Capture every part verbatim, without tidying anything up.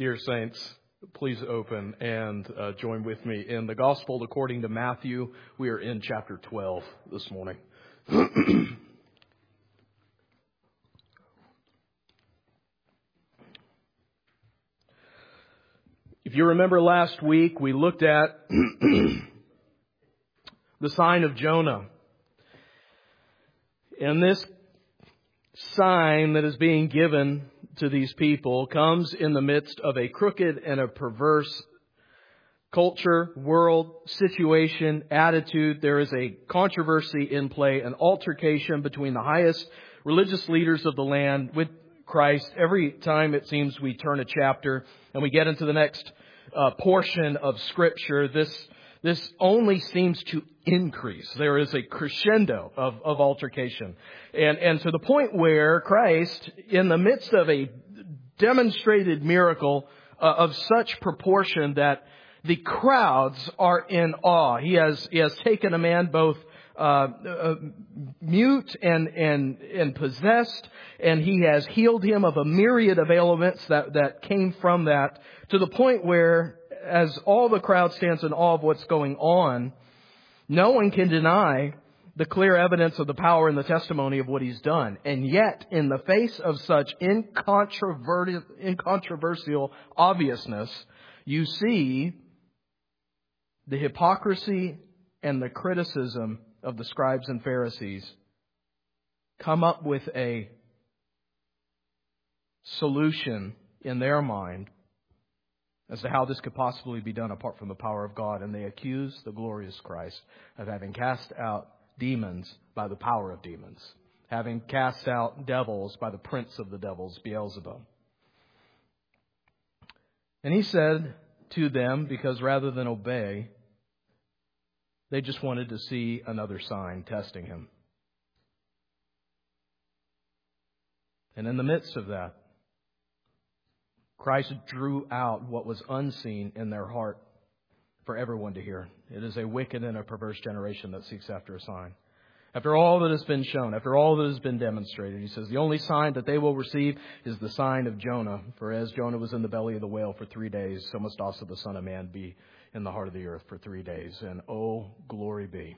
Dear saints, please open and uh, join with me in the Gospel according to Matthew. We are in chapter twelve this morning. If you remember last week, we looked at the sign of Jonah. And this sign that is being given to these people comes in the midst of a crooked and a perverse culture, world, situation, attitude. There is a controversy in play, an altercation between the highest religious leaders of the land with Christ. Every time it seems we turn a chapter and we get into the next uh, portion of Scripture, this This only seems to increase. There is a crescendo of, of altercation. And, and to the point where Christ, in the midst of a demonstrated miracle uh, of such proportion that the crowds are in awe. He has, he has taken a man both uh, uh, mute and, and, and possessed, and he has healed him of a myriad of ailments that, that came from that, to the point where, as all the crowd stands in awe of what's going on, no one can deny the clear evidence of the power and the testimony of what he's done. And yet, in the face of such incontroverti- incontroversial obviousness, you see the hypocrisy and the criticism of the scribes and Pharisees come up with a solution in their mind as to how this could possibly be done apart from the power of God. And they accuse the glorious Christ of having cast out demons by the power of demons, having cast out devils by the prince of the devils, Beelzebub. And he said to them, because rather than obey, they just wanted to see another sign testing him. And in the midst of that, Christ drew out what was unseen in their heart for everyone to hear. It is a wicked and a perverse generation that seeks after a sign. After all that has been shown, after all that has been demonstrated, he says, the only sign that they will receive is the sign of Jonah. For as Jonah was in the belly of the whale for three days, so must also the Son of Man be in the heart of the earth for three days. And oh, glory be.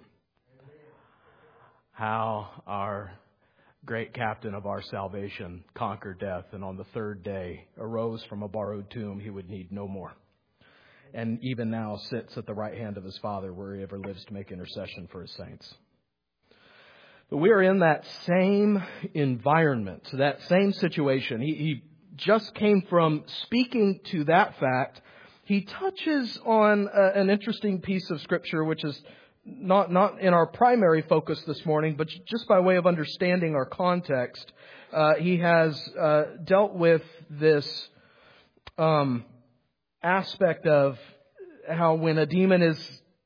How our great captain of our salvation conquered death, and on the third day arose from a borrowed tomb he would need no more. And even now sits at the right hand of his Father, where he ever lives to make intercession for his saints. But we are in that same environment, that same situation. He, he just came from speaking to that fact. He touches on a, an interesting piece of Scripture, which is Not not in our primary focus this morning, but just by way of understanding our context, uh, he has uh, dealt with this um, aspect of how when a demon is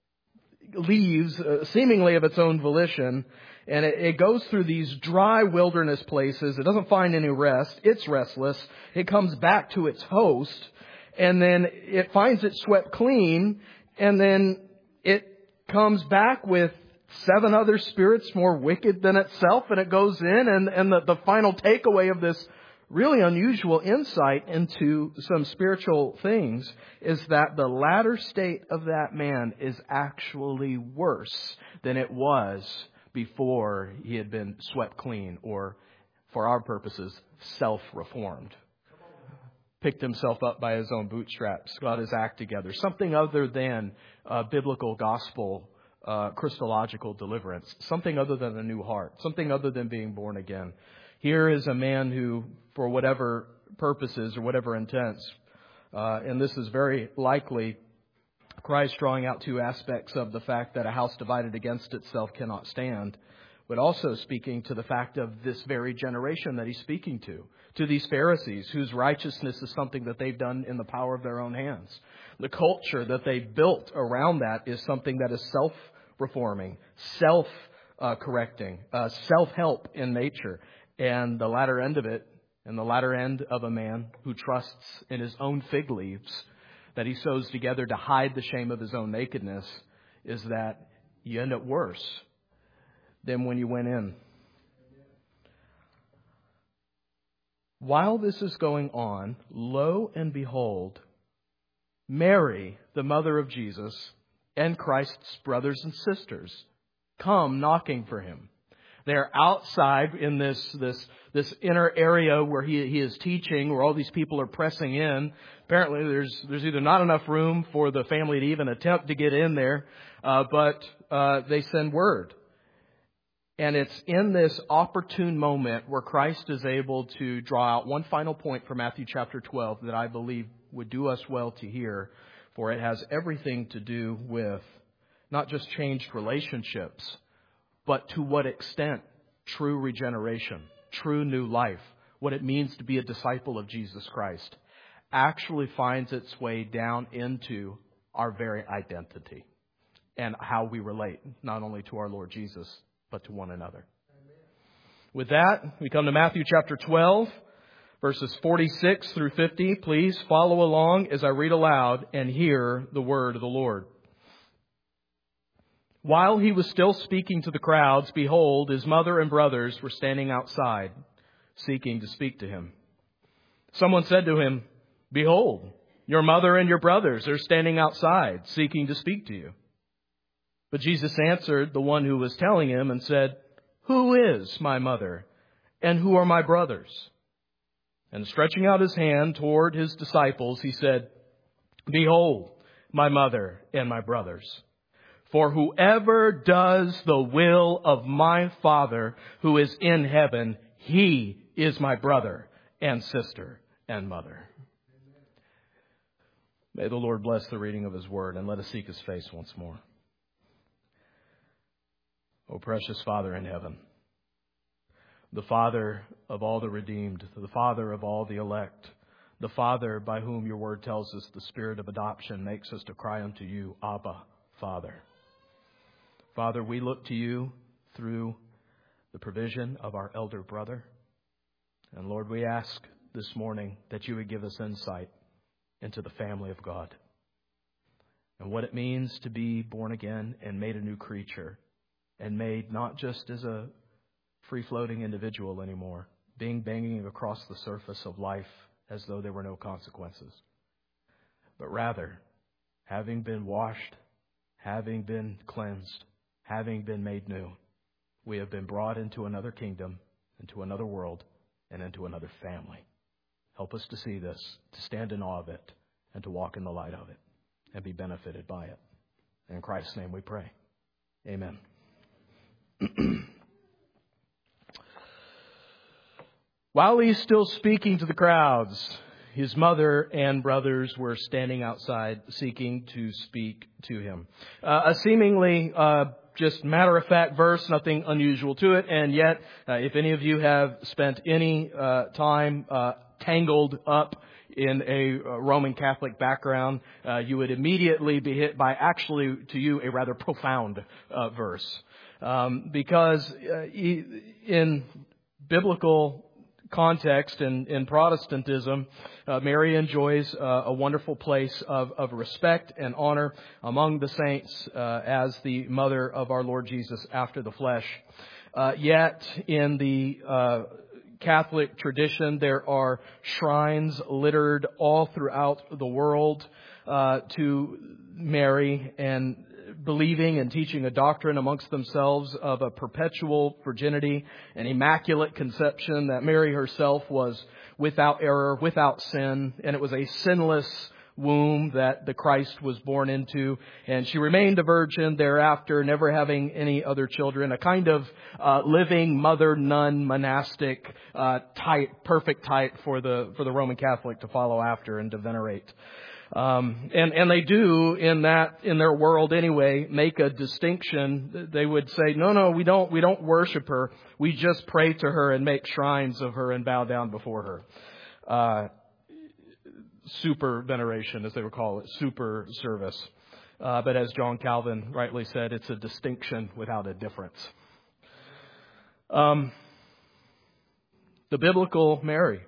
leaves, uh, seemingly of its own volition, and it, it goes through these dry wilderness places, it doesn't find any rest, it's restless, it comes back to its host, and then it finds it swept clean, and then it comes back with seven other spirits more wicked than itself, and it goes in, and, and the, the final takeaway of this really unusual insight into some spiritual things is that the latter state of that man is actually worse than it was before he had been swept clean, or, for our purposes, self-reformed. Picked himself up by his own bootstraps, got his act together. Something other than uh, biblical gospel, uh, Christological deliverance. Something other than a new heart. Something other than being born again. Here is a man who, for whatever purposes or whatever intents, uh, and this is very likely Christ drawing out two aspects of the fact that a house divided against itself cannot stand, but also speaking to the fact of this very generation that he's speaking to, to these Pharisees whose righteousness is something that they've done in the power of their own hands. The culture that they've built around that is something that is self-reforming, self-correcting, uh, self-help in nature. And the latter end of it, and the latter end of a man who trusts in his own fig leaves that he sews together to hide the shame of his own nakedness, is that you end up worse than when you went in. While this is going on, lo and behold, Mary, the mother of Jesus, and Christ's brothers and sisters come knocking for him. They're outside in this this this inner area where he he is teaching, where all these people are pressing in. Apparently, there's there's either not enough room for the family to even attempt to get in there, uh, but uh, they send word. And it's in this opportune moment where Christ is able to draw out one final point from Matthew chapter twelve that I believe would do us well to hear, for it has everything to do with not just changed relationships, but to what extent true regeneration, true new life, what it means to be a disciple of Jesus Christ, actually finds its way down into our very identity and how we relate not only to our Lord Jesus, but to one another. Amen. With that, we come to Matthew chapter twelve, verses forty-six through fifty. Please follow along as I read aloud and hear the word of the Lord. While he was still speaking to the crowds, behold, his mother and brothers were standing outside, seeking to speak to him. Someone said to him, "Behold, your mother and your brothers are standing outside, seeking to speak to you." But Jesus answered the one who was telling him and said, "Who is my mother, and who are my brothers?" And stretching out his hand toward his disciples, he said, "Behold, my mother and my brothers. For whoever does the will of my Father who is in heaven, he is my brother and sister and mother." May the Lord bless the reading of his word, and let us seek his face once more. O precious Father in heaven, the Father of all the redeemed, the Father of all the elect, the Father by whom your word tells us the Spirit of adoption makes us to cry unto you, Abba, Father. Father, we look to you through the provision of our elder brother. And Lord, we ask this morning that you would give us insight into the family of God and what it means to be born again and made a new creature, and made not just as a free-floating individual anymore, being banging across the surface of life as though there were no consequences, but rather having been washed, having been cleansed, having been made new, we have been brought into another kingdom, into another world, and into another family. Help us to see this, to stand in awe of it, and to walk in the light of it, and be benefited by it. In Christ's name we pray. Amen. While he's still speaking to the crowds, his mother and brothers were standing outside seeking to speak to him. Uh, a seemingly uh, just matter-of-fact verse, nothing unusual to it. And yet, uh, if any of you have spent any uh, time uh, tangled up in a Roman Catholic background, uh, you would immediately be hit by actually, to you, a rather profound uh, verse. Um, because uh, in biblical context and in, in Protestantism, uh, Mary enjoys uh, a wonderful place of, of respect and honor among the saints uh, as the mother of our Lord Jesus after the flesh. Uh, yet in the uh, Catholic tradition, there are shrines littered all throughout the world uh, to Mary, and believing and teaching a doctrine amongst themselves of a perpetual virginity, an immaculate conception, that Mary herself was without error, without sin, and it was a sinless womb that the Christ was born into, and she remained a virgin thereafter, never having any other children, a kind of uh, living mother nun monastic uh, type, perfect type for the for the Roman Catholic to follow after and to venerate. Um, and, and they do in that, in their world anyway, make a distinction. They would say, no, no, we don't, we don't worship her. We just pray to her and make shrines of her and bow down before her. Uh, super veneration, as they would call it, super service. Uh, but as John Calvin rightly said, it's a distinction without a difference. Um, the biblical Mary,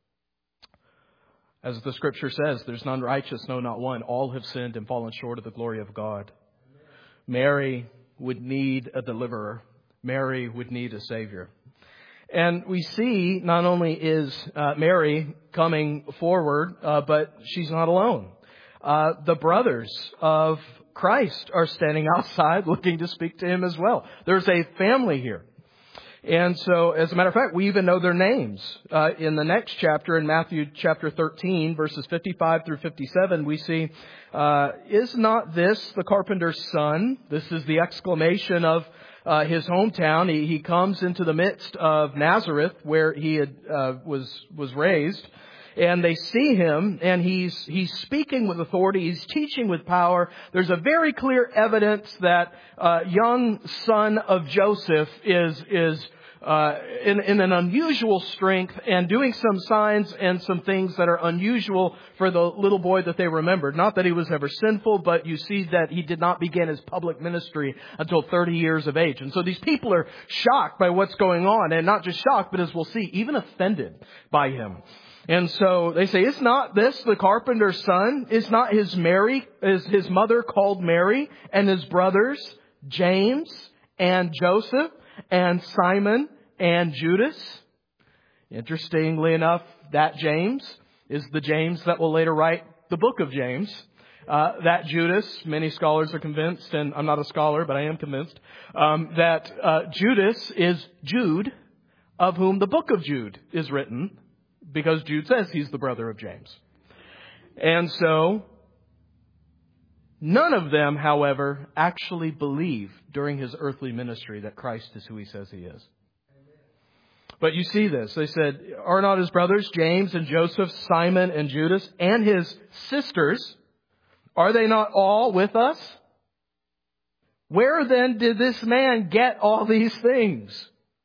as the Scripture says, there's none righteous, no, not one. All have sinned and fallen short of the glory of God. Amen. Mary would need a deliverer. Mary would need a Savior. And we see not only is uh, Mary coming forward, uh, but she's not alone. Uh, the brothers of Christ are standing outside looking to speak to him as well. There's a family here. And so, as a matter of fact, we even know their names. Uh, in the next chapter, in Matthew chapter thirteen, verses fifty-five through fifty-seven, we see, uh, is not this the carpenter's son? This is the exclamation of uh, his hometown. He, he comes into the midst of Nazareth, where he had, uh, was, was raised. And they see him, and he's he's speaking with authority. He's teaching with power. There's a very clear evidence that uh, young son of Joseph is is uh, in, in an unusual strength and doing some signs and some things that are unusual for the little boy that they remembered. Not that he was ever sinful, but you see that he did not begin his public ministry until thirty years of age. And so these people are shocked by what's going on, and not just shocked, but as we'll see, even offended by him. And so they say, is not this the carpenter's son? Is not his Mary, is his mother called Mary, and his brothers James and Joseph and Simon and Judas? Interestingly enough, that James is the James that will later write the book of James. Uh, that Judas, many scholars are convinced, and I'm not a scholar, but I am convinced, um, that uh, Judas is Jude, of whom the book of Jude is written, because Jude says he's the brother of James. And so, none of them, however, actually believe during his earthly ministry that Christ is who he says he is. But you see this. They said, are not his brothers, James and Joseph, Simon and Judas, and his sisters, are they not all with us? Where then did this man get all these things?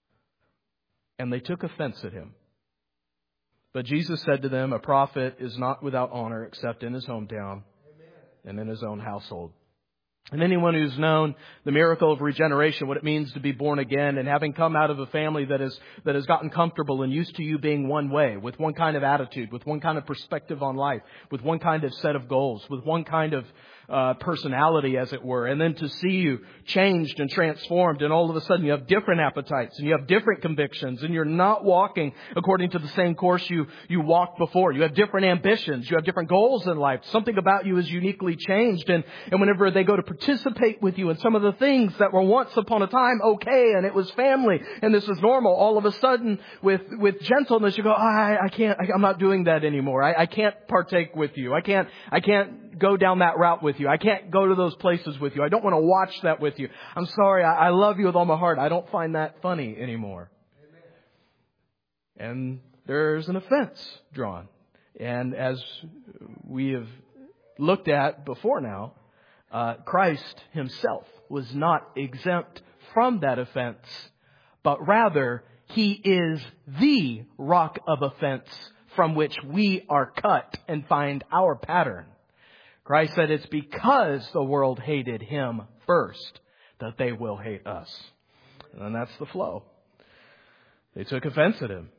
And they took offense at him. But Jesus said to them, a prophet is not without honor except in his hometown and in his own household. And anyone who's known the miracle of regeneration, what it means to be born again, and having come out of a family that is that has gotten comfortable and used to you being one way, with one kind of attitude, with one kind of perspective on life, with one kind of set of goals, with one kind of uh, personality, as it were, and then to see you changed and transformed, and all of a sudden you have different appetites and you have different convictions, and you're not walking according to the same course you you walked before. You have different ambitions, you have different goals in life. Something about you is uniquely changed, and and whenever they go to participate with you in some of the things that were once upon a time okay, and it was family, and this is normal, all of a sudden with with gentleness you go, oh, I, I can't, I, I'm not doing that anymore. I, I can't partake with you. I can't, I can't go down that route with you. I can't go to those places with you. I don't want to watch that with you. I'm sorry. I, I love you with all my heart. I don't find that funny anymore. Amen. And there's an offense drawn. And as we have looked at before now, uh, Christ himself was not exempt from that offense, but rather he is the rock of offense from which we are cut and find our pattern. Christ said it's because the world hated him first that they will hate us. And that's the flow. They took offense at him.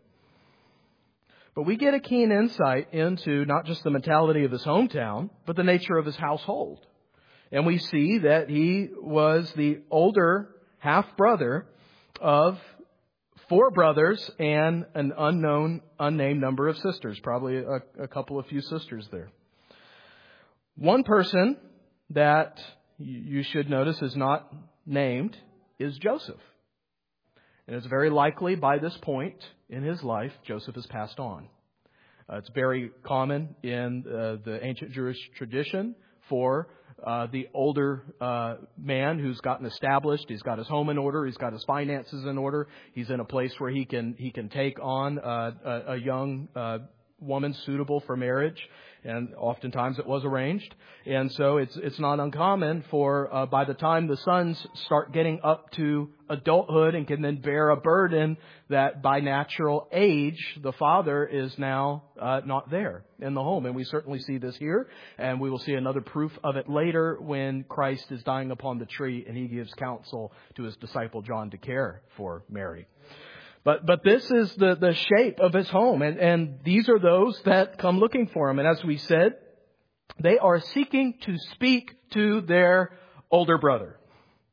But we get a keen insight into not just the mentality of his hometown, but the nature of his household. And we see that he was the older half-brother of four brothers and an unknown, unnamed number of sisters. Probably a, a couple of few sisters there. One person that you should notice is not named is Joseph. And it's very likely by this point in his life, Joseph has passed on. Uh, it's very common in uh, the ancient Jewish tradition for uh, the older uh, man who's gotten established. He's got his home in order. He's got his finances in order. He's in a place where he can he can take on uh, a, a young uh, woman suitable for marriage. And oftentimes it was arranged. And so it's it's not uncommon for uh, by the time the sons start getting up to adulthood and can then bear a burden, that by natural age, the father is now uh, not there in the home. And we certainly see this here. And we will see another proof of it later when Christ is dying upon the tree and he gives counsel to his disciple John to care for Mary. But but this is the, the shape of his home. And, and these are those that come looking for him. And as we said, they are seeking to speak to their older brother.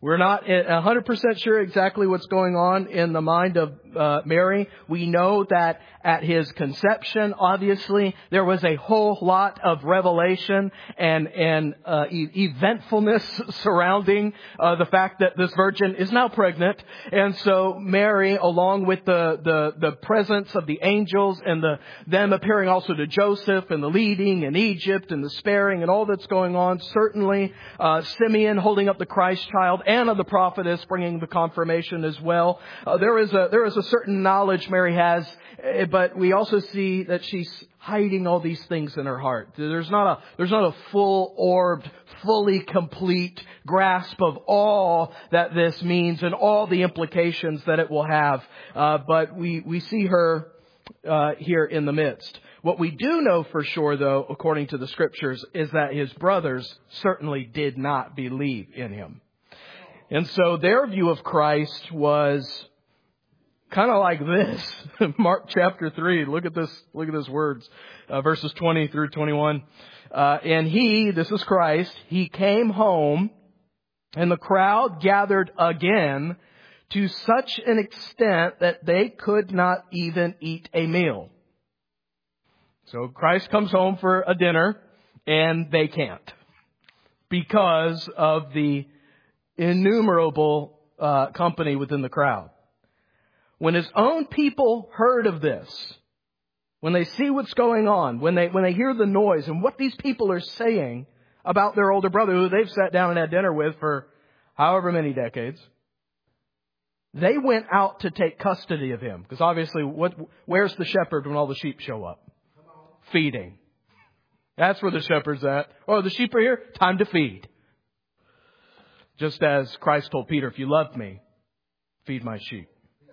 We're not one hundred percent sure exactly what's going on in the mind of uh, Mary. We know that at his conception, obviously, there was a whole lot of revelation and and uh, e- eventfulness surrounding uh, the fact that this virgin is now pregnant. And so Mary, along with the the, the presence of the angels and the them appearing also to Joseph and the leading in Egypt and the sparing and all that's going on, certainly uh, Simeon holding up the Christ child, Anna the prophetess bringing the confirmation as well. Uh, there is a there is a certain knowledge Mary has, but we also see that she's hiding all these things in her heart. There's not a there's not a full orbed, fully complete grasp of all that this means and all the implications that it will have. Uh, but we we see her uh, here in the midst. What we do know for sure, though, according to the Scriptures, is that his brothers certainly did not believe in him. And so their view of Christ was kind of like this. Mark chapter three. Look at this. Look at these words. Uh, verses twenty through twenty-one. Uh, and he, this is Christ, he came home and the crowd gathered again to such an extent that they could not even eat a meal. So Christ comes home for a dinner and they can't because of the innumerable uh, company within the crowd. When his own people heard of this, when they see what's going on, when they when they hear the noise and what these people are saying about their older brother who they've sat down and had dinner with for however many decades, they went out to take custody of him. Because obviously, what where's the shepherd when all the sheep show up? Feeding. That's where the shepherd's at. Oh, the sheep are here? Time to feed. Just as Christ told Peter, if you love me, feed my sheep.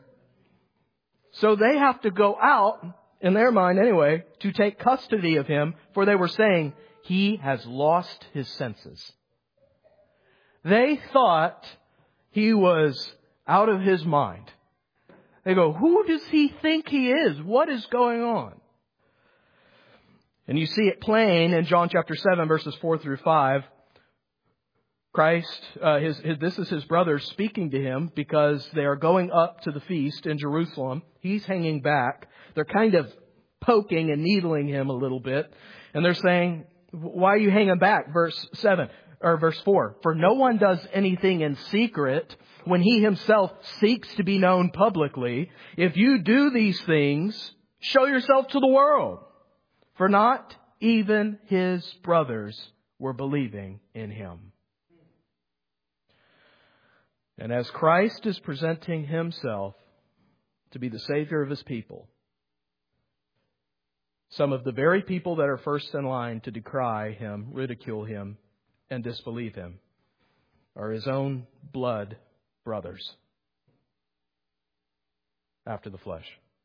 So they have to go out, in their mind anyway, to take custody of him, for they were saying, he has lost his senses. They thought he was out of his mind. They go, who does he think he is? What is going on? And you see it plain in John chapter seven, verses four through five. Christ, uh, his, his, this is his brothers speaking to him because they are going up to the feast in Jerusalem. He's hanging back. They're kind of poking and needling him a little bit. And they're saying, why are you hanging back? Verse seven, or verse four. For no one does anything in secret when he himself seeks to be known publicly. If you do these things, show yourself to the world. For not even his brothers were believing in him. And as Christ is presenting himself to be the Savior of his people, some of the very people that are first in line to decry him, ridicule him, and disbelieve him are his own blood brothers after the flesh.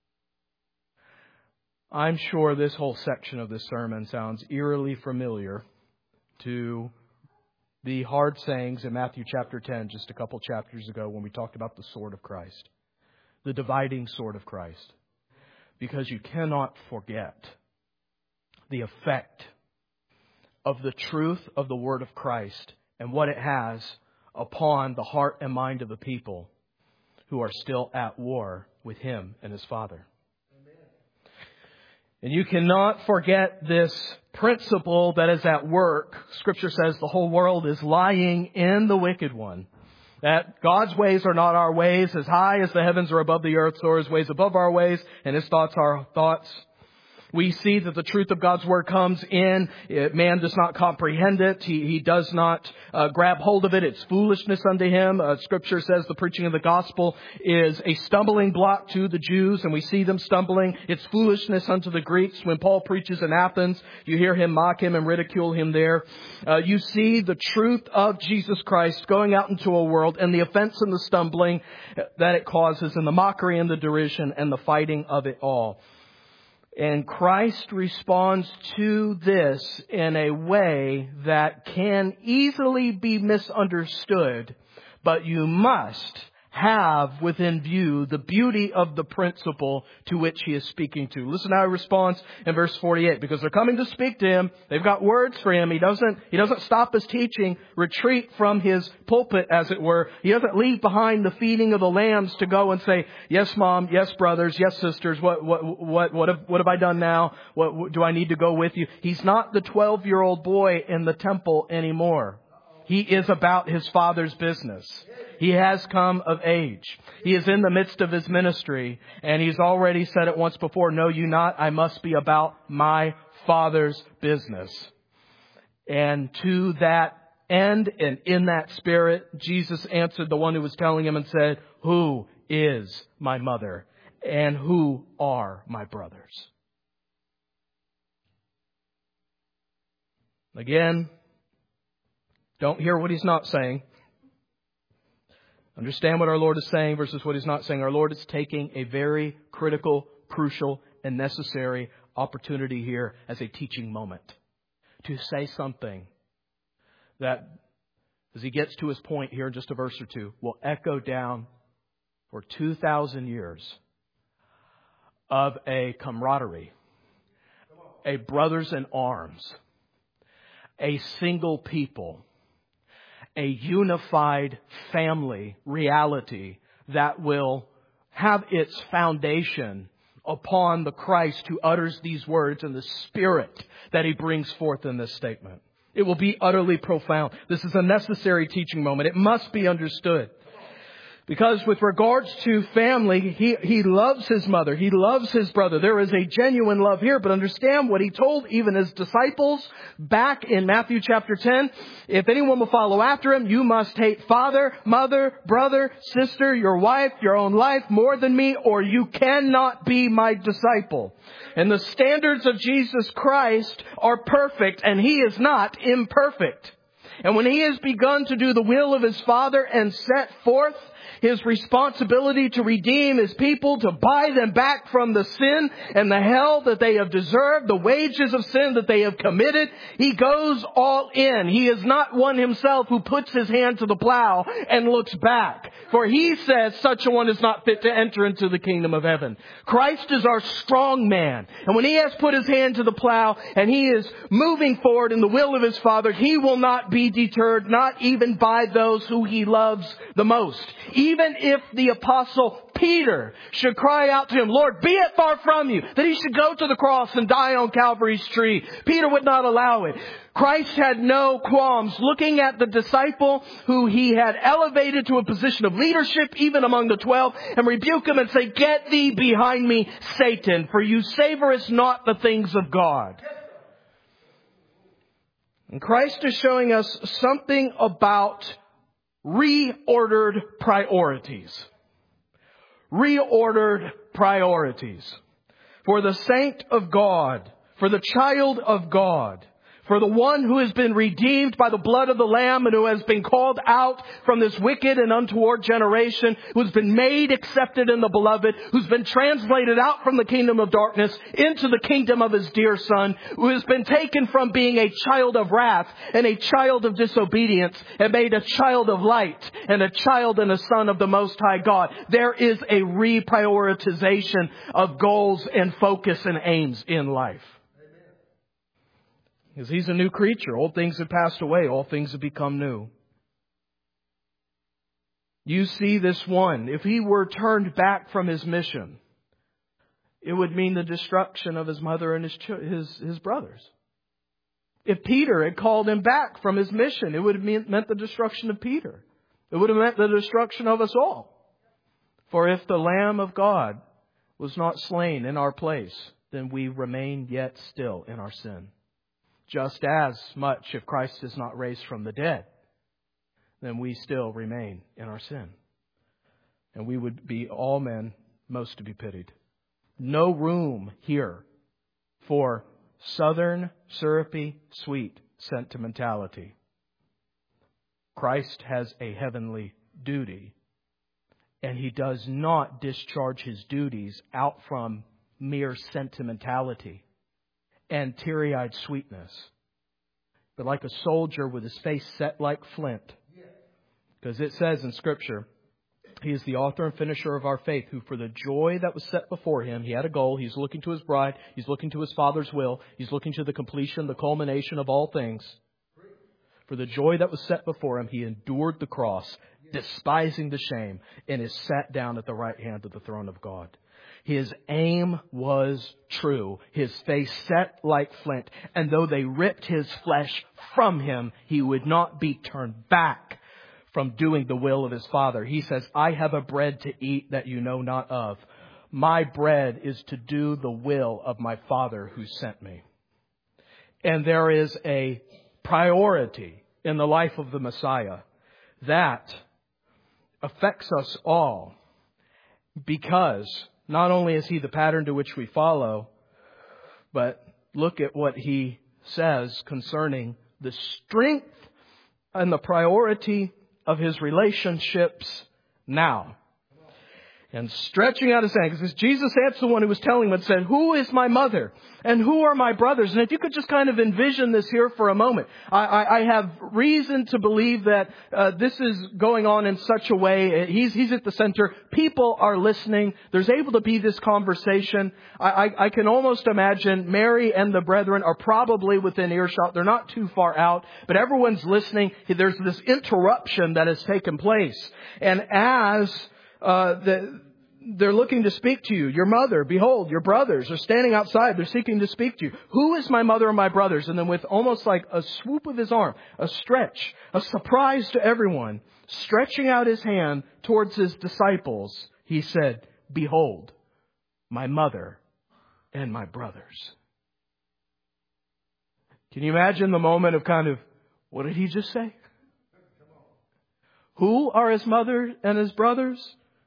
I'm sure this whole section of this sermon sounds eerily familiar to the hard sayings in Matthew chapter ten, just a couple chapters ago when we talked about the sword of Christ, the dividing sword of Christ. Because you cannot forget the effect of the truth of the word of Christ and what it has upon the heart and mind of the people who are still at war with him and his Father. And you cannot forget this principle that is at work. Scripture says the whole world is lying in the wicked one. That God's ways are not our ways. As high as the heavens are above the earth, so are his ways above our ways, and his thoughts are our thoughts. We see that the truth of God's word comes in. Man does not comprehend it. He, he does not uh, grab hold of it. It's foolishness unto him. Uh, scripture says the preaching of the gospel is a stumbling block to the Jews, and we see them stumbling. It's foolishness unto the Greeks. When Paul preaches in Athens, you hear him mock him and ridicule him there. Uh, you see the truth of Jesus Christ going out into a world and the offense and the stumbling that it causes and the mockery and the derision and the fighting of it all. And Christ responds to this in a way that can easily be misunderstood, but you must have within view the beauty of the principle to which he is speaking to. Listen how he responds in verse forty-eight. Because they're coming to speak to him. They've got words for him. He doesn't, he doesn't stop his teaching, retreat from his pulpit, as it were. He doesn't leave behind the feeding of the lambs to go and say, yes, Mom, yes, brothers, yes, sisters, what, what, what, what have, what have I done now? What, what do I need to go with you? He's not the twelve-year-old boy in the temple anymore. He is about his Father's business. He has come of age. He is in the midst of his ministry, and he's already said it once before, know you not, I must be about my Father's business. And to that end and in that spirit, Jesus answered the one who was telling him and said, who is my mother and who are my brothers? Again, don't hear what he's not saying. Understand what our Lord is saying versus what he's not saying. Our Lord is taking a very critical, crucial, and necessary opportunity here as a teaching moment to say something that, as he gets to his point here in just a verse or two, will echo down for two thousand years of a camaraderie, a brothers in arms, a single people, a unified family reality that will have its foundation upon the Christ who utters these words and the Spirit that he brings forth in this statement. It will be utterly profound. This is a necessary teaching moment. It must be understood. Because with regards to family, he, he loves his mother. He loves his brother. There is a genuine love here. But understand what he told even his disciples back in Matthew chapter ten. If anyone will follow after him, you must hate father, mother, brother, sister, your wife, your own life more than me, or you cannot be my disciple. And the standards of Jesus Christ are perfect, and he is not imperfect. And when he has begun to do the will of his Father and set forth his responsibility to redeem his people, to buy them back from the sin and the hell that they have deserved, the wages of sin that they have committed, he goes all in. He is not one himself who puts his hand to the plow and looks back. For he says such a one is not fit to enter into the kingdom of heaven. Christ is our strong man. And when he has put his hand to the plow and he is moving forward in the will of his Father, he will not be deterred, not even by those who he loves the most. Even if the apostle Peter should cry out to him, Lord, be it far from you, that he should go to the cross and die on Calvary's tree, Peter would not allow it. Christ had no qualms looking at the disciple who he had elevated to a position of leadership, even among the twelve, and rebuke him and say, get thee behind me, Satan, for you savorest not the things of God. And Christ is showing us something about reordered priorities. Reordered priorities. For the saint of God, for the child of God, for the one who has been redeemed by the blood of the Lamb and who has been called out from this wicked and untoward generation, who has been made accepted in the beloved, who's been translated out from the kingdom of darkness into the kingdom of his dear Son, who has been taken from being a child of wrath and a child of disobedience and made a child of light and a child and a son of the Most High God. There is a reprioritization of goals and focus and aims in life. Because he's a new creature. Old things have passed away. All things have become new. You see this one. If he were turned back from his mission, it would mean the destruction of his mother and his his, his brothers. If Peter had called him back from his mission, it would have meant the destruction of Peter. It would have meant the destruction of us all. For if the Lamb of God was not slain in our place, then we remain yet still in our sin. Just as much if Christ is not raised from the dead, then we still remain in our sin. And we would be all men most to be pitied. No room here for southern, syrupy, sweet sentimentality. Christ has a heavenly duty, and he does not discharge his duties out from mere sentimentality and teary-eyed sweetness, but like a soldier with his face set like flint. Because it says in Scripture He is the author and finisher of our faith, who for the joy that was set before him, he had a goal, he's looking to his bride, he's looking to his Father's will, he's looking to the completion, the culmination of all things. For the joy that was set before him, he endured the cross, despising the shame, and is sat down at the right hand of the throne of God. His aim was true, his face set like flint, and though they ripped his flesh from him, he would not be turned back from doing the will of his Father. He says, I have a bread to eat that you know not of. My bread is to do the will of my Father who sent me. And there is a priority in the life of the Messiah that affects us all, because not only is he the pattern to which we follow, but look at what he says concerning the strength and the priority of his relationships now. And stretching out his hand, because Jesus answered the one who was telling him and said, who is my mother and who are my brothers? And if you could just kind of envision this here for a moment. I, I, I have reason to believe that uh, this is going on in such a way. He's, he's at the center. People are listening. There's able to be this conversation. I, I, I can almost imagine Mary and the brethren are probably within earshot. They're not too far out, but everyone's listening. There's this interruption that has taken place. And as uh, the They're looking to speak to you. Your mother, behold, your brothers are standing outside. They're seeking to speak to you. Who is my mother and my brothers? And then with almost like a swoop of his arm, a stretch, a surprise to everyone, stretching out his hand towards his disciples, he said, behold, my mother and my brothers. Can you imagine the moment of kind of, what did he just say? Who are his mother and his brothers?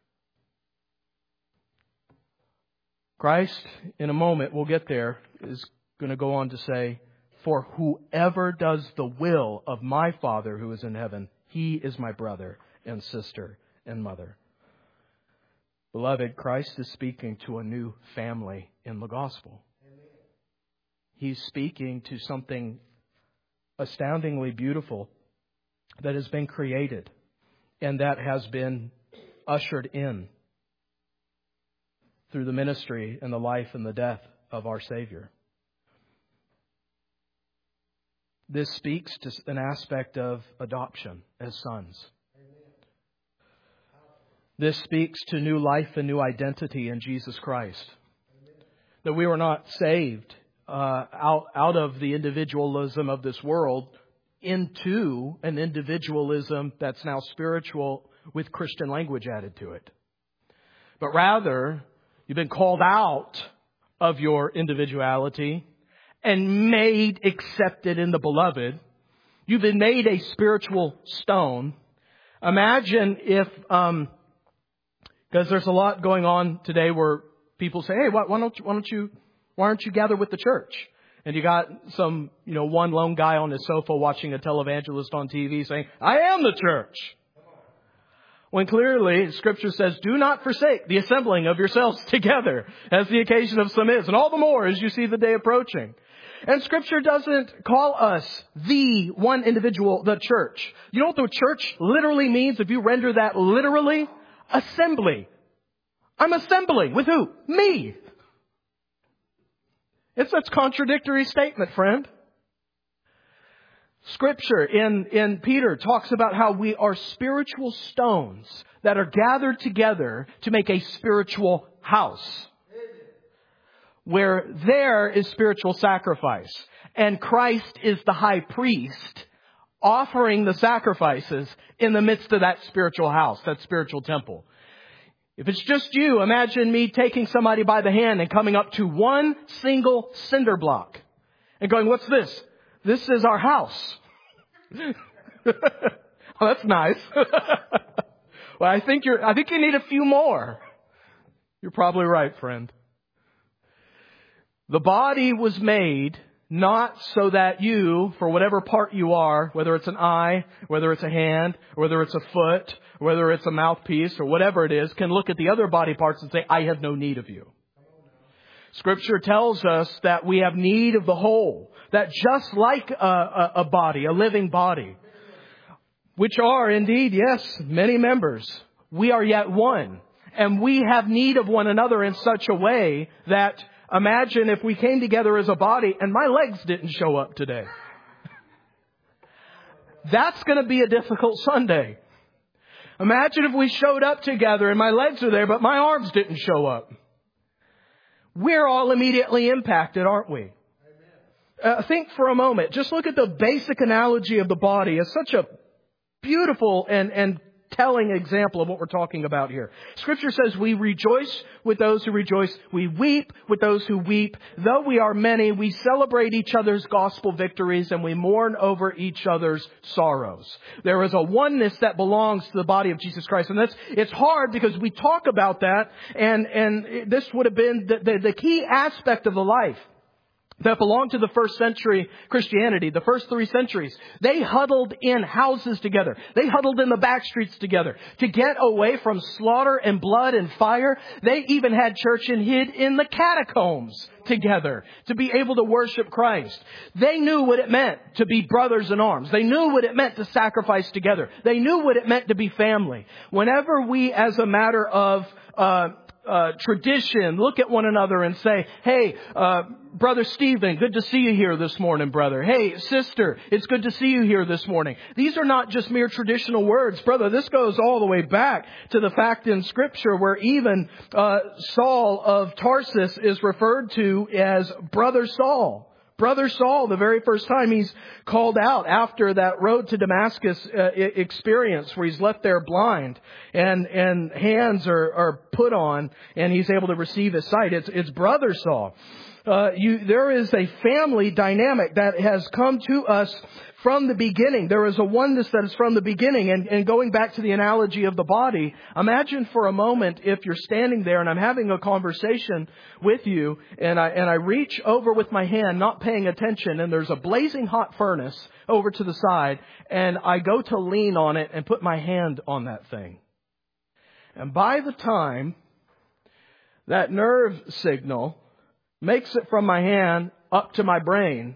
Christ, in a moment, we'll get there, is going to go on to say, for whoever does the will of my Father who is in heaven, he is my brother and sister and mother. Beloved, Christ is speaking to a new family in the gospel. He's speaking to something astoundingly beautiful that has been created and that has been ushered in through the ministry and the life and the death of our Savior. This speaks to an aspect of adoption as sons. This speaks to new life and new identity in Jesus Christ. That we were not saved uh, out, out of the individualism of this world into an individualism that's now spiritual with Christian language added to it. But rather, you've been called out of your individuality and made accepted in the beloved. You've been made a spiritual stone. Imagine if, um, because there's a lot going on today where people say, hey, why, why don't you, why don't you, why aren't you gathered with the church? And you got some, you know, one lone guy on his sofa watching a televangelist on T V saying, I am the church. When clearly Scripture says, do not forsake the assembling of yourselves together, as the occasion of some is, and all the more as you see the day approaching. And Scripture doesn't call us the one individual, the church. You know what the church literally means if you render that literally? Assembly. I'm assembling with who? Me. It's a contradictory statement, friend. Scripture in, in Peter talks about how we are spiritual stones that are gathered together to make a spiritual house. Where there is spiritual sacrifice. And Christ is the high priest offering the sacrifices in the midst of that spiritual house, that spiritual temple. If it's just you, imagine me taking somebody by the hand and coming up to one single cinder block and going, what's this? This is our house. Oh, that's nice. Well, I think you're, I think you need a few more. You're probably right, friend. The body was made not so that you, for whatever part you are, whether it's an eye, whether it's a hand, whether it's a foot, whether it's a mouthpiece or whatever it is, can look at the other body parts and say, I have no need of you. Scripture tells us that we have need of the whole. That just like a, a, a body, a living body, which are indeed, yes, many members, we are yet one. And we have need of one another in such a way that, imagine if we came together as a body and my legs didn't show up today. That's going to be a difficult Sunday. Imagine if we showed up together and my legs are there, but my arms didn't show up. We're all immediately impacted, aren't we? Uh, think for a moment. Just look at the basic analogy of the body as such a beautiful and, and telling example of what we're talking about here. Scripture says we rejoice with those who rejoice. We weep with those who weep. Though we are many, we celebrate each other's gospel victories and we mourn over each other's sorrows. There is a oneness that belongs to the body of Jesus Christ. And that's, it's hard because we talk about that and, and this would have been the, the, the key aspect of the life that belonged to the first century Christianity, the first three centuries. They huddled in houses together. They huddled in the back streets together to get away from slaughter and blood and fire. They even had church and hid in the catacombs together to be able to worship Christ. They knew what it meant to be brothers in arms. They knew what it meant to sacrifice together. They knew what it meant to be family. Whenever we, as a matter of uh Uh, tradition, look at one another and say, hey, uh, Brother Stephen, good to see you here this morning, brother. Hey, sister, it's good to see you here this morning. These are not just mere traditional words, brother. This goes all the way back to the fact in Scripture where even uh, Saul of Tarsus is referred to as Brother Saul. Brother Saul, the very first time he's called out after that road to Damascus uh, experience where he's left there blind and, and hands are, are put on and he's able to receive his sight. It's, it's Brother Saul. Uh, you, there is a family dynamic that has come to us from the beginning. There is a oneness that is from the beginning. And, and going back to the analogy of the body, imagine for a moment if you're standing there and I'm having a conversation with you and I, and I reach over with my hand, not paying attention, and there's a blazing hot furnace over to the side and I go to lean on it and put my hand on that thing. And by the time that nerve signal makes it from my hand up to my brain,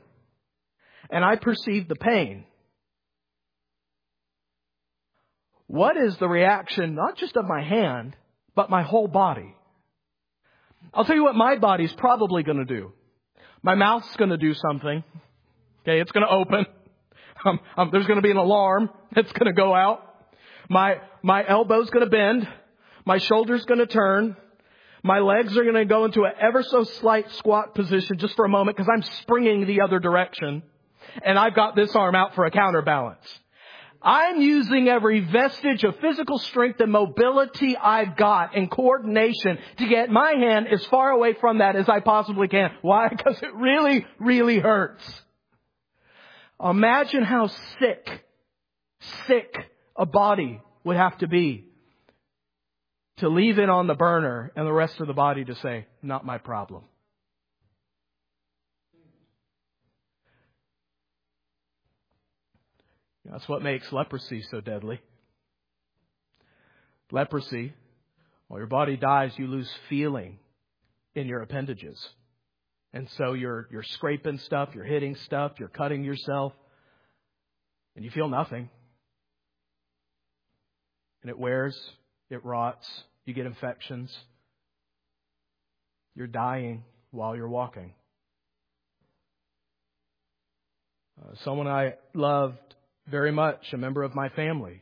and I perceive the pain, what is the reaction, not just of my hand, but my whole body? I'll tell you what my body's probably going to do. My mouth's going to do something. Okay, it's going to open. Um, um, there's going to be an alarm that's going to go out. My, my elbow's going to bend. My shoulder's going to turn. My legs are going to go into an ever so slight squat position just for a moment because I'm springing the other direction. And I've got this arm out for a counterbalance. I'm using every vestige of physical strength and mobility I've got and coordination to get my hand as far away from that as I possibly can. Why? Because it really, really hurts. Imagine how sick, sick a body would have to be to leave it on the burner and the rest of the body to say, not my problem. That's what makes leprosy so deadly. Leprosy, while your body dies, you lose feeling in your appendages. And so you're, you're scraping stuff, you're hitting stuff, you're cutting yourself, and you feel nothing. And it wears, it rots, you get infections. You're dying while you're walking. Uh, someone I loved very much, a member of my family.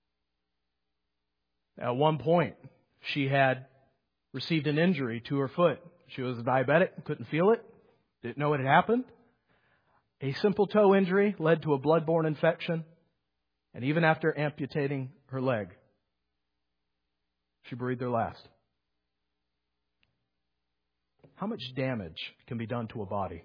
At one point, she had received an injury to her foot. She was a diabetic, couldn't feel it, didn't know what had happened. A simple toe injury led to a bloodborne infection. And even after amputating her leg, she breathed her last. How much damage can be done to a body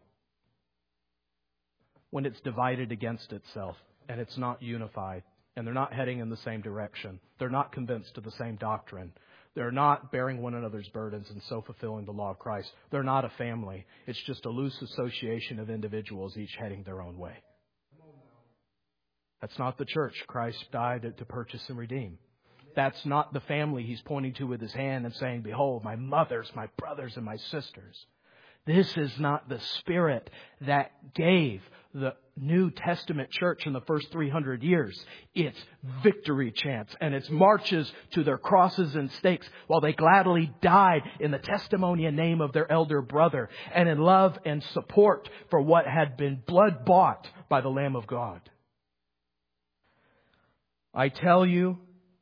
when it's divided against itself? And it's not unified. And they're not heading in the same direction. They're not convinced of the same doctrine. They're not bearing one another's burdens and so fulfilling the law of Christ. They're not a family. It's just a loose association of individuals, each heading their own way. That's not the church Christ died to purchase and redeem. That's not the family He's pointing to with His hand and saying, behold, my mothers, my brothers, and my sisters. This is not the Spirit that gave the New Testament church in the first three hundred years, it's victory chants and it's marches to their crosses and stakes while they gladly died in the testimony and name of their elder brother and in love and support for what had been blood bought by the Lamb of God. I tell you,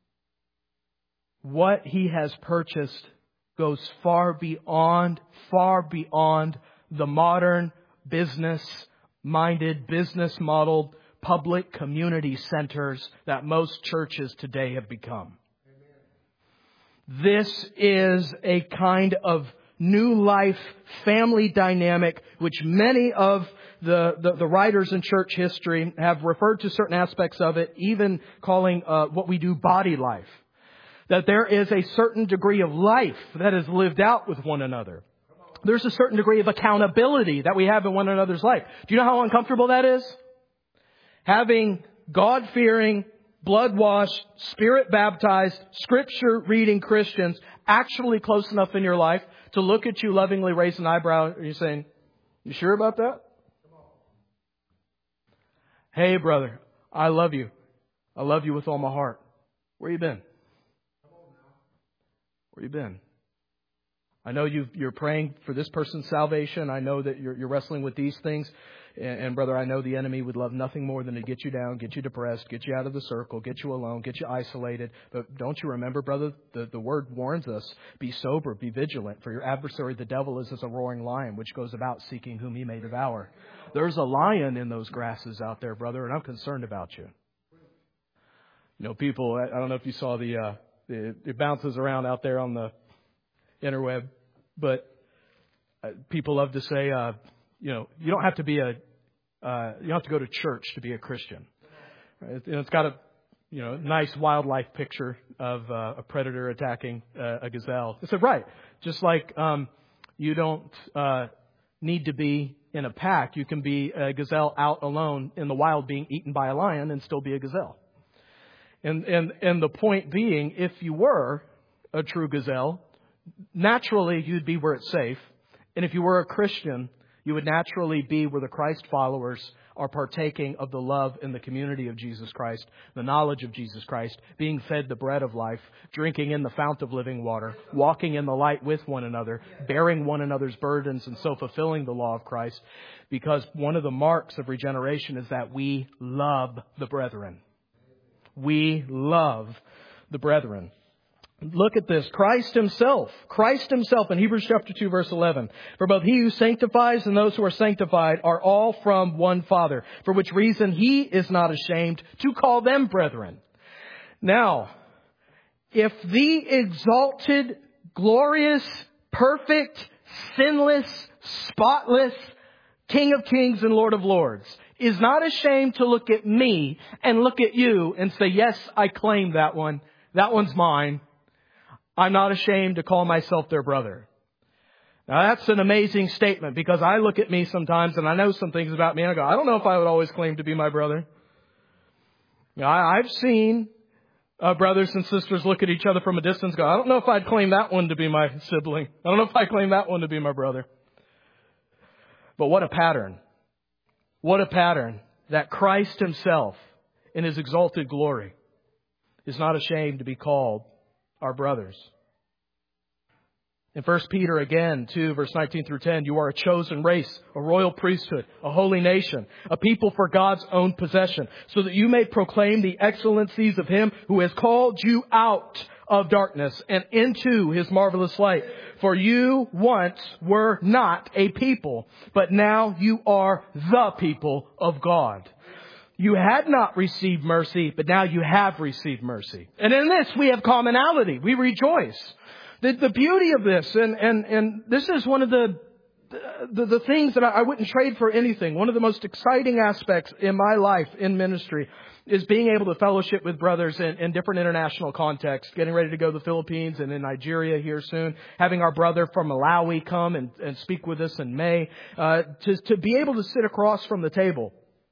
what He has purchased goes far beyond, far beyond the modern business-minded, business-modeled public community centers that most churches today have become. Amen. This is a kind of new life family dynamic which many of the, the, the writers in church history have referred to certain aspects of it, even calling uh, what we do body life. That there is a certain degree of life that is lived out with one another. There's a certain degree of accountability that we have in one another's life. Do you know how uncomfortable that is? Having God-fearing, blood-washed, Spirit-baptized, Scripture-reading Christians actually close enough in your life to look at you lovingly, raise an eyebrow, and you're saying, "You sure about that?" "Hey, brother, I love you. I love you with all my heart. Where you been? Where you been? I know you've, you're praying for this person's salvation. I know that you're, you're wrestling with these things. And, and brother, I know the enemy would love nothing more than to get you down, get you depressed, get you out of the circle, get you alone, get you isolated. But don't you remember, brother, the, the word warns us, be sober, be vigilant. For your adversary, the devil, is as a roaring lion, which goes about seeking whom he may devour." There's a lion in those grasses out there, brother, and I'm concerned about you. You know, people, I don't know if you saw the, uh, the it bounces around out there on the interweb, but uh, people love to say, uh, you know, you don't have to be a, uh, you don't have to go to church to be a Christian. Right? And it's got a, you know, nice wildlife picture of uh, a predator attacking uh, a gazelle. I said, right, just like um, you don't uh, need to be in a pack. You can be a gazelle out alone in the wild, being eaten by a lion, and still be a gazelle. And and and the point being, if you were a true gazelle, naturally you'd be where it's safe. And if you were a Christian, you would naturally be where the Christ followers are partaking of the love and the community of Jesus Christ, the knowledge of Jesus Christ, being fed the bread of life, drinking in the fount of living water, walking in the light with one another, bearing one another's burdens, and so fulfilling the law of Christ. Because one of the marks of regeneration is that we love the brethren. We love the brethren. Look at this. Christ Himself. Christ Himself in Hebrews chapter two, verse eleven. "For both He who sanctifies and those who are sanctified are all from one Father, for which reason He is not ashamed to call them brethren." Now, if the exalted, glorious, perfect, sinless, spotless King of Kings and Lord of Lords is not ashamed to look at me and look at you and say, "Yes, I claim that one. That one's mine. I'm not ashamed to call myself their brother." Now that's an amazing statement, because I look at me sometimes and I know some things about me and I go, I don't know if I would always claim to be my brother. You know, I, I've seen uh, brothers and sisters look at each other from a distance and go, I don't know if I'd claim that one to be my sibling. I don't know if I claim that one to be my brother. But what a pattern. What a pattern that Christ Himself in His exalted glory is not ashamed to be called our brothers. In First Peter again, two, verse nineteen through ten, "You are a chosen race, a royal priesthood, a holy nation, a people for God's own possession, so that you may proclaim the excellencies of Him who has called you out of darkness and into His marvelous light. For you once were not a people, but now you are the people of God. You had not received mercy, but now you have received mercy." And in this we have commonality. We rejoice. The, the beauty of this, and, and, and this is one of the, the, the things that I, I wouldn't trade for anything. One of the most exciting aspects in my life in ministry is being able to fellowship with brothers in, in different international contexts. Getting ready to go to the Philippines and in Nigeria here soon. Having our brother from Malawi come and, and speak with us in May. Uh, to, to be able to sit across from the table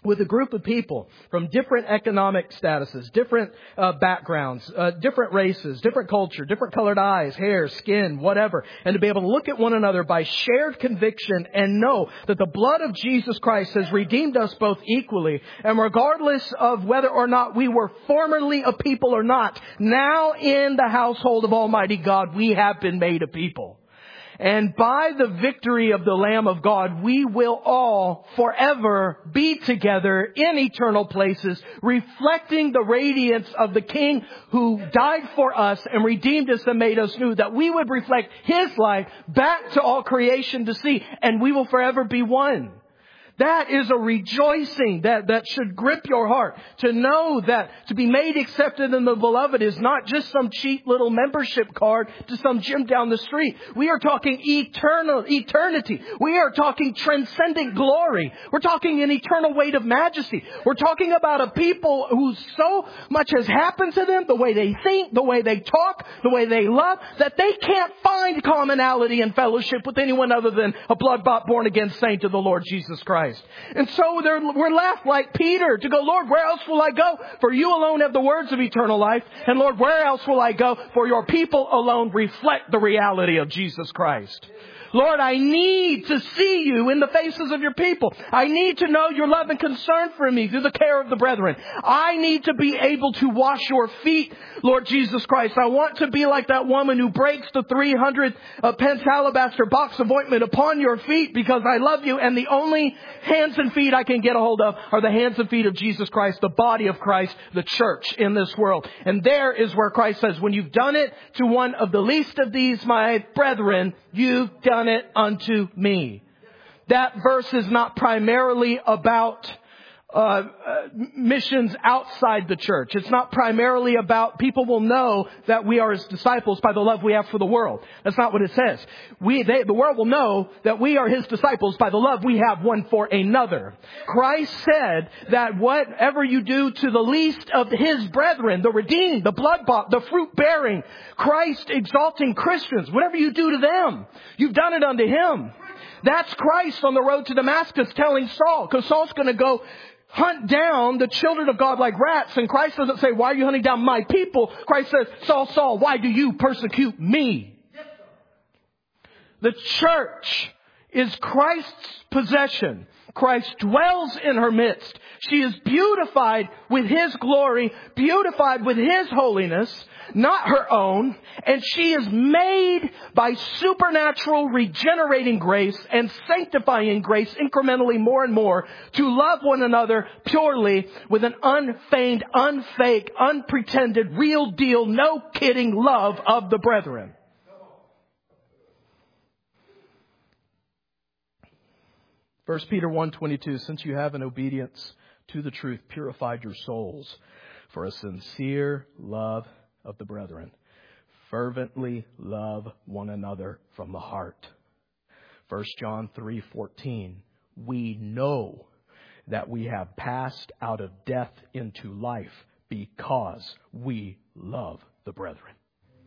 with a group of people from different economic statuses, different uh, backgrounds, uh, different races, different culture, different colored eyes, hair, skin, whatever, and to be able to look at one another by shared conviction and know that the blood of Jesus Christ has redeemed us both equally. And regardless of whether or not we were formerly a people or not, now in the household of Almighty God, we have been made a people. And by the victory of the Lamb of God, we will all forever be together in eternal places, reflecting the radiance of the King who died for us and redeemed us and made us new, that we would reflect His life back to all creation to see, and we will forever be one. That is a rejoicing that, that should grip your heart. To know that to be made accepted in the Beloved is not just some cheap little membership card to some gym down the street. We are talking eternal, eternity. We are talking transcendent glory. We're talking an eternal weight of majesty. We're talking about a people who so much has happened to them, the way they think, the way they talk, the way they love, that they can't find commonality and fellowship with anyone other than a blood-bought, born-again saint of the Lord Jesus Christ. And so we're left like Peter to go, Lord, where else will I go? For you alone have the words of eternal life. And Lord, where else will I go? For your people alone reflect the reality of Jesus Christ. Lord, I need to see you in the faces of your people. I need to know your love and concern for me through the care of the brethren. I need to be able to wash your feet, Lord Jesus Christ. I want to be like that woman who breaks the three hundred uh, pence alabaster box of ointment upon your feet because I love you. And the only hands and feet I can get a hold of are the hands and feet of Jesus Christ, the body of Christ, the church in this world. And there is where Christ says, when you've done it to one of the least of these, my brethren, you've done it unto me. That verse is not primarily about uh, uh, missions outside the church. It's not primarily about people will know that we are His disciples by the love we have for the world. That's not what it says. We, they, the world will know that we are His disciples by the love we have one for another. Christ said that whatever you do to the least of His brethren, the redeemed, the blood-bought, the fruit-bearing, Christ exalting Christians, whatever you do to them, you've done it unto Him. That's Christ on the road to Damascus telling Saul, because Saul's going to go hunt down the children of God like rats. And Christ doesn't say, why are you hunting down my people? Christ says, Saul, Saul, why do you persecute me? The church is Christ's possession. Christ dwells in her midst. She is beautified with His glory, beautified with His holiness, not her own. And she is made by supernatural regenerating grace and sanctifying grace incrementally more and more to love one another purely with an unfeigned, unfake, unpretended, real deal, no kidding love of the brethren. First Peter one twenty-two, since you have in obedience to the truth purified your souls for a sincere love of the brethren, fervently love one another from the heart. First John three fourteen, we know that we have passed out of death into life because we love the brethren.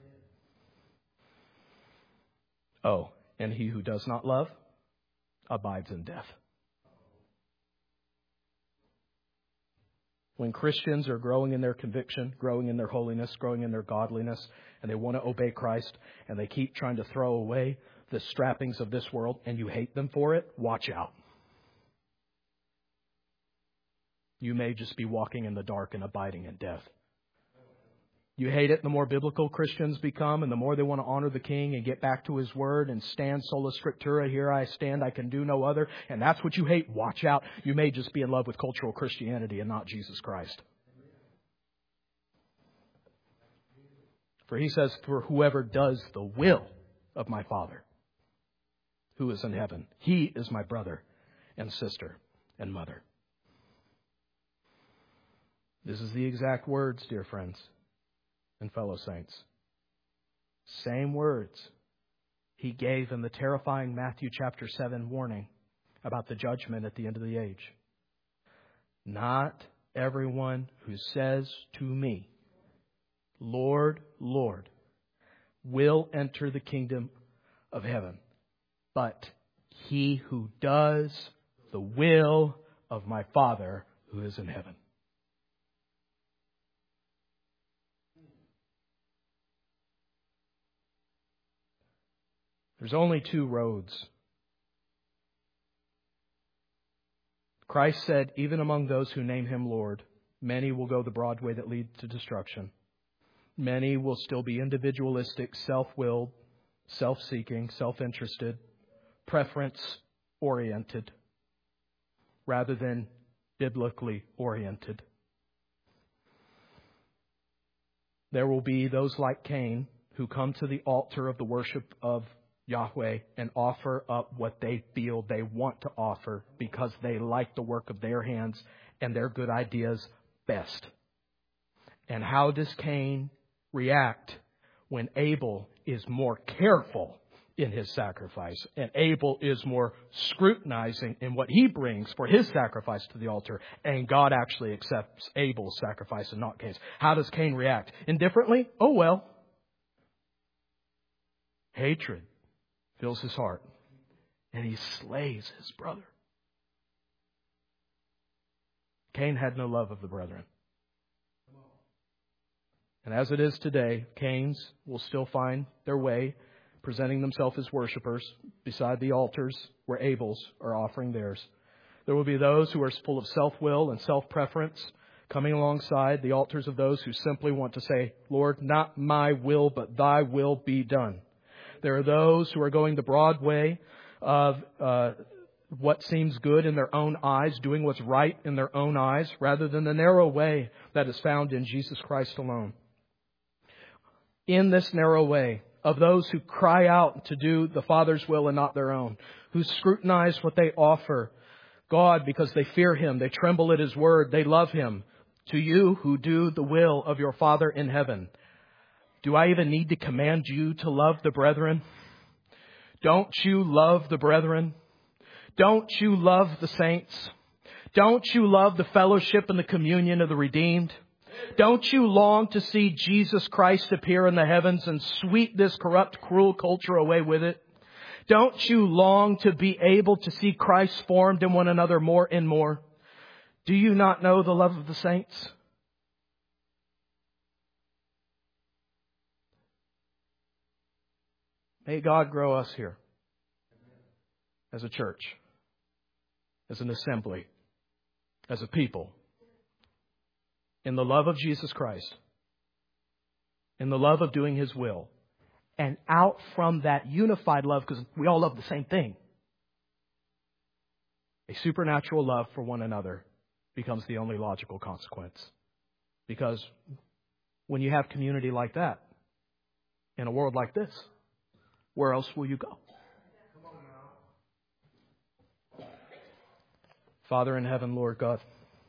Oh, and he who does not love abides in death. When Christians are growing in their conviction, growing in their holiness, growing in their godliness, and they want to obey Christ, and they keep trying to throw away the strappings of this world, and you hate them for it, watch out. You may just be walking in the dark and abiding in death. You hate it the more biblical Christians become, and the more they want to honor the King and get back to His Word and stand sola scriptura, here I stand, I can do no other. And that's what you hate. Watch out. You may just be in love with cultural Christianity and not Jesus Christ. For He says, for whoever does the will of my Father who is in heaven, he is my brother and sister and mother. This is the exact words, dear friends and fellow saints. Same words He gave in the terrifying Matthew chapter seven warning about the judgment at the end of the age. Not everyone who says to me, Lord, Lord, will enter the kingdom of heaven, but he who does the will of my Father who is in heaven. There's only two roads. Christ said, even among those who name Him Lord, many will go the broad way that leads to destruction. Many will still be individualistic, self-willed, self-seeking, self-interested, preference-oriented, rather than biblically oriented. There will be those like Cain who come to the altar of the worship of Yahweh and offer up what they feel they want to offer because they like the work of their hands and their good ideas best. And how does Cain react when Abel is more careful in his sacrifice and Abel is more scrutinizing in what he brings for his sacrifice to the altar, and God actually accepts Abel's sacrifice and not Cain's? How does Cain react? Indifferently? Oh well. Hatred fills his heart, and he slays his brother. Cain had no love of the brethren. And as it is today, Cains will still find their way, presenting themselves as worshipers beside the altars where Abel's are offering theirs. There will be those who are full of self-will and self-preference, coming alongside the altars of those who simply want to say, Lord, not my will, but thy will be done. There are those who are going the broad way of uh, what seems good in their own eyes, doing what's right in their own eyes, rather than the narrow way that is found in Jesus Christ alone. In this narrow way of those who cry out to do the Father's will and not their own, who scrutinize what they offer God because they fear Him, they tremble at His word, they love Him. To you who do the will of your Father in heaven. Do I even need to command you to love the brethren? Don't you love the brethren? Don't you love the saints? Don't you love the fellowship and the communion of the redeemed? Don't you long to see Jesus Christ appear in the heavens and sweep this corrupt, cruel culture away with it? Don't you long to be able to see Christ formed in one another more and more? Do you not know the love of the saints? May God grow us here as a church, as an assembly, as a people, in the love of Jesus Christ, in the love of doing His will, and out from that unified love, because we all love the same thing, a supernatural love for one another becomes the only logical consequence. Because when you have community like that, in a world like this, where else will you go? Father in heaven, Lord God,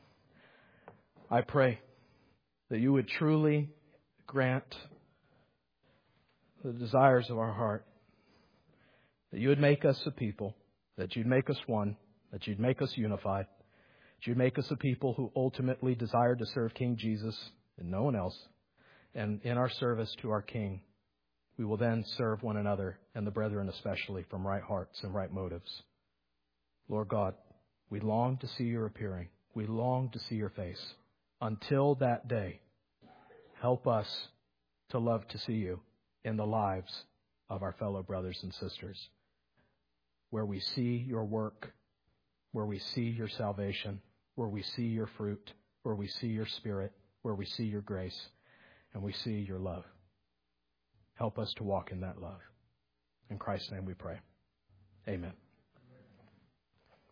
I pray that you would truly grant the desires of our heart, that you would make us a people, that you'd make us one, that you'd make us unified, that you'd make us a people who ultimately desire to serve King Jesus and no one else, and in our service to our King, we will then serve one another and the brethren especially from right hearts and right motives. Lord God, we long to see your appearing. We long to see your face. Until that day, help us to love to see you in the lives of our fellow brothers and sisters, where we see your work, where we see your salvation, where we see your fruit, where we see your Spirit, where we see your grace, and we see your love. Help us to walk in that love. In Christ's name we pray. Amen.